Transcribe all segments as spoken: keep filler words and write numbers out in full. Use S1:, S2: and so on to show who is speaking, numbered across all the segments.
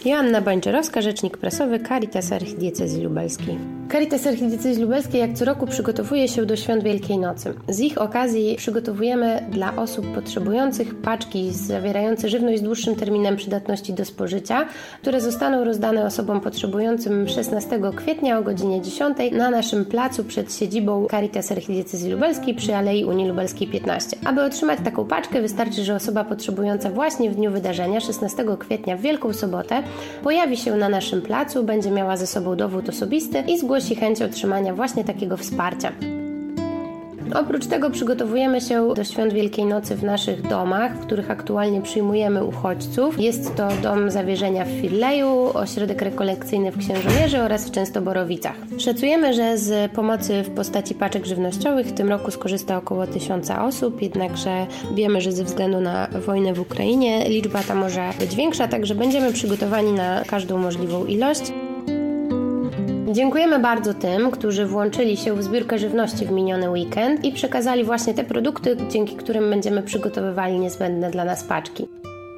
S1: Joanna Bańczerowska, rzecznik prasowy Caritas Archidiecezji Lubelskiej. Caritas Archidiecezji Lubelskiej jak co roku przygotowuje się do Świąt Wielkiej Nocy. Z ich okazji przygotowujemy dla osób potrzebujących paczki zawierające żywność z dłuższym terminem przydatności do spożycia, które zostaną rozdane osobom potrzebującym szesnastego kwietnia o godzinie dziesiątej na naszym placu przed siedzibą Caritas Archidiecezji Lubelskiej przy Alei Unii Lubelskiej piętnaście. Aby otrzymać taką paczkę, wystarczy, że osoba potrzebująca właśnie w dniu wydarzenia, szesnastego kwietnia w Wielką Sobotę, pojawi się na naszym placu, będzie miała ze sobą dowód osobisty i zgłosi chęć otrzymania właśnie takiego wsparcia. Oprócz tego przygotowujemy się do Świąt Wielkiej Nocy w naszych domach, w których aktualnie przyjmujemy uchodźców. Jest to Dom Zawierzenia w Firleju, Ośrodek Rekolekcyjny w Księżomierzu oraz w Częstoborowicach. Szacujemy, że z pomocy w postaci paczek żywnościowych w tym roku skorzysta około tysiąca osób, jednakże wiemy, że ze względu na wojnę w Ukrainie liczba ta może być większa, także będziemy przygotowani na każdą możliwą ilość. Dziękujemy bardzo tym, którzy włączyli się w zbiórkę żywności w miniony weekend i przekazali właśnie te produkty, dzięki którym będziemy przygotowywali niezbędne dla nas paczki.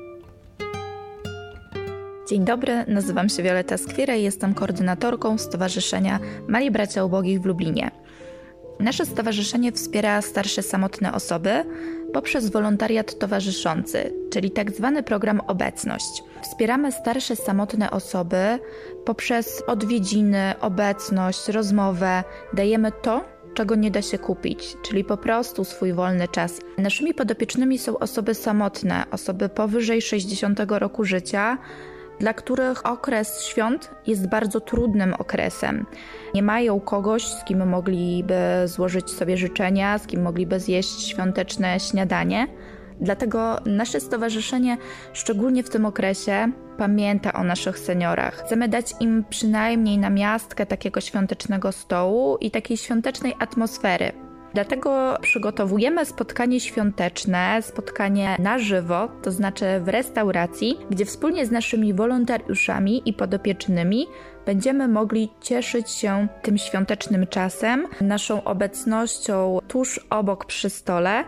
S2: Dzień dobry, nazywam się Wioleta Skwira i jestem koordynatorką Stowarzyszenia Mali Bracia Ubogich w Lublinie. Nasze stowarzyszenie wspiera starsze samotne osoby poprzez wolontariat towarzyszący, czyli tak zwany program Obecność. Wspieramy starsze samotne osoby poprzez odwiedziny, obecność, rozmowę. Dajemy to, czego nie da się kupić, czyli po prostu swój wolny czas. Naszymi podopiecznymi są osoby samotne, osoby powyżej sześćdziesiątego roku życia, dla których okres świąt jest bardzo trudnym okresem. Nie mają kogoś, z kim mogliby złożyć sobie życzenia, z kim mogliby zjeść świąteczne śniadanie. Dlatego nasze stowarzyszenie, szczególnie w tym okresie, pamięta o naszych seniorach. Chcemy dać im przynajmniej namiastkę takiego świątecznego stołu i takiej świątecznej atmosfery. Dlatego przygotowujemy spotkanie świąteczne, spotkanie na żywo, to znaczy w restauracji, gdzie wspólnie z naszymi wolontariuszami i podopiecznymi będziemy mogli cieszyć się tym świątecznym czasem, naszą obecnością tuż obok przy stole.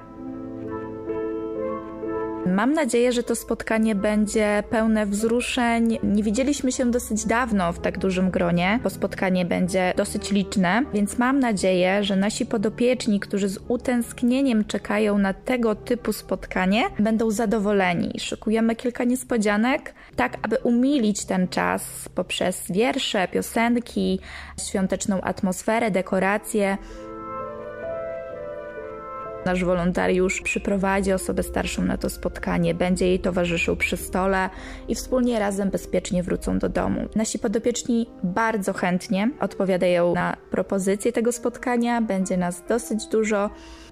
S2: Mam nadzieję, że to spotkanie będzie pełne wzruszeń. Nie widzieliśmy się dosyć dawno w tak dużym gronie, bo spotkanie będzie dosyć liczne, więc mam nadzieję, że nasi podopieczni, którzy z utęsknieniem czekają na tego typu spotkanie, będą zadowoleni. Szykujemy kilka niespodzianek, tak aby umilić ten czas poprzez wiersze, piosenki, świąteczną atmosferę, dekoracje. Nasz wolontariusz przyprowadzi osobę starszą na to spotkanie, będzie jej towarzyszył przy stole i wspólnie razem bezpiecznie wrócą do domu. Nasi podopieczni bardzo chętnie odpowiadają na propozycje tego spotkania, będzie nas dosyć dużo.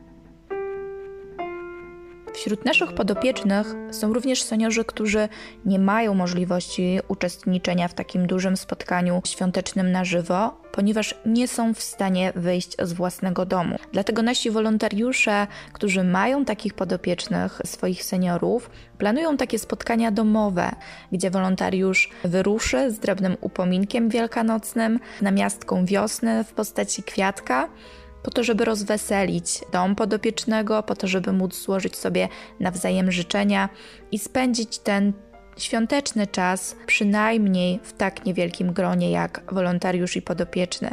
S2: Wśród naszych podopiecznych są również seniorzy, którzy nie mają możliwości uczestniczenia w takim dużym spotkaniu świątecznym na żywo, ponieważ nie są w stanie wyjść z własnego domu. Dlatego nasi wolontariusze, którzy mają takich podopiecznych, swoich seniorów, planują takie spotkania domowe, gdzie wolontariusz wyruszy z drobnym upominkiem wielkanocnym, namiastką wiosny w postaci kwiatka, po to, żeby rozweselić dom podopiecznego, po to, żeby móc złożyć sobie nawzajem życzenia i spędzić ten świąteczny czas przynajmniej w tak niewielkim gronie jak wolontariusz i podopieczny.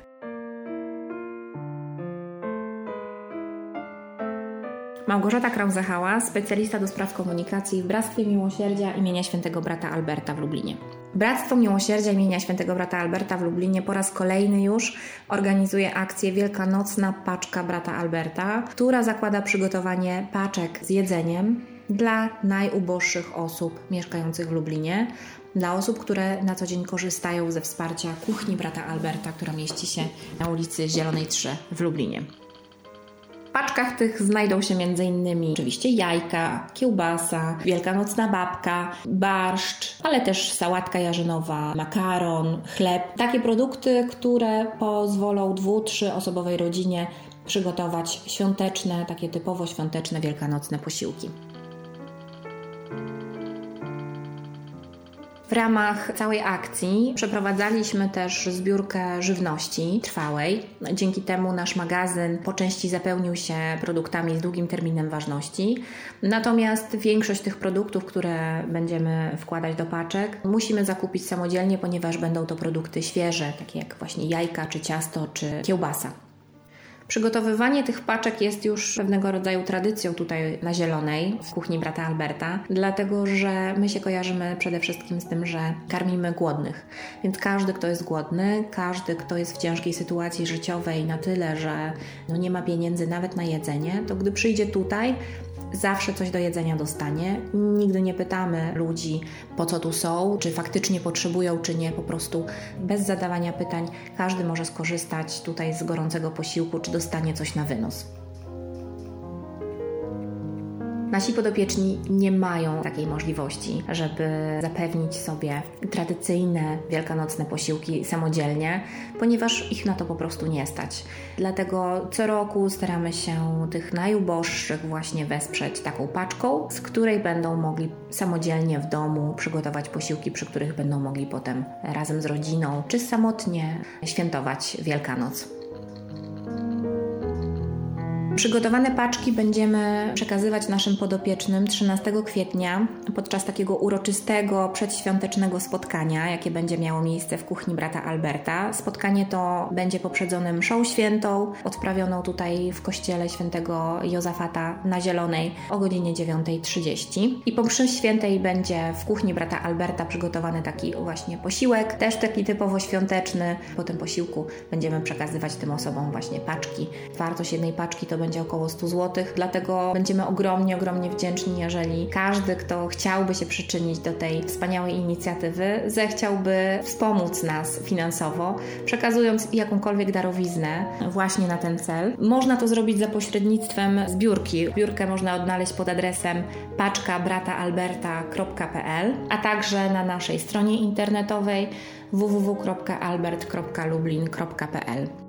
S3: Małgorzata Krause-Hała, specjalista do spraw komunikacji w Bractwie Miłosierdzia imienia Świętego Brata Alberta w Lublinie. Bractwo Miłosierdzia imienia Świętego Brata Alberta w Lublinie po raz kolejny już organizuje akcję Wielkanocna Paczka Brata Alberta, która zakłada przygotowanie paczek z jedzeniem dla najuboższych osób mieszkających w Lublinie, dla osób, które na co dzień korzystają ze wsparcia kuchni Brata Alberta, która mieści się na ulicy Zielonej trzy w Lublinie. W paczkach tych znajdą się między innymi oczywiście jajka, kiełbasa, wielkanocna babka, barszcz, ale też sałatka jarzynowa, makaron, chleb. Takie produkty, które pozwolą dwu-, trzyosobowej rodzinie przygotować świąteczne, takie typowo świąteczne, wielkanocne posiłki. W ramach całej akcji przeprowadzaliśmy też zbiórkę żywności trwałej. Dzięki temu nasz magazyn po części zapełnił się produktami z długim terminem ważności. Natomiast większość tych produktów, które będziemy wkładać do paczek, musimy zakupić samodzielnie, ponieważ będą to produkty świeże, takie jak właśnie jajka, czy ciasto, czy kiełbasa. Przygotowywanie tych paczek jest już pewnego rodzaju tradycją tutaj na Zielonej, w kuchni brata Alberta, dlatego że my się kojarzymy przede wszystkim z tym, że karmimy głodnych. Więc każdy, kto jest głodny, każdy, kto jest w ciężkiej sytuacji życiowej na tyle, że no nie ma pieniędzy nawet na jedzenie, to gdy przyjdzie tutaj, zawsze coś do jedzenia dostanie. Nigdy nie pytamy ludzi, po co tu są, czy faktycznie potrzebują, czy nie. Po prostu bez zadawania pytań każdy może skorzystać tutaj z gorącego posiłku, czy dostanie coś na wynos. Nasi podopieczni nie mają takiej możliwości, żeby zapewnić sobie tradycyjne wielkanocne posiłki samodzielnie, ponieważ ich na to po prostu nie stać. Dlatego co roku staramy się tych najuboższych właśnie wesprzeć taką paczką, z której będą mogli samodzielnie w domu przygotować posiłki, przy których będą mogli potem razem z rodziną czy samotnie świętować Wielkanoc. Przygotowane paczki będziemy przekazywać naszym podopiecznym trzynastego kwietnia podczas takiego uroczystego, przedświątecznego spotkania, jakie będzie miało miejsce w kuchni brata Alberta. Spotkanie to będzie poprzedzone mszą świętą, odprawioną tutaj w kościele świętego Jozafata na Zielonej o godzinie dziewiąta trzydzieści. I po mszy świętej będzie w kuchni brata Alberta przygotowany taki właśnie posiłek, też taki typowo świąteczny. Po tym posiłku będziemy przekazywać tym osobom właśnie paczki. Wartość jednej paczki to będzie około sto złotych, dlatego będziemy ogromnie, ogromnie wdzięczni, jeżeli każdy, kto chciałby się przyczynić do tej wspaniałej inicjatywy, zechciałby wspomóc nas finansowo, przekazując jakąkolwiek darowiznę właśnie na ten cel. Można to zrobić za pośrednictwem zbiórki. Zbiórkę można odnaleźć pod adresem paczka brata alberta kropka p l, a także na naszej stronie internetowej w w w kropka albert kropka lublin kropka p l.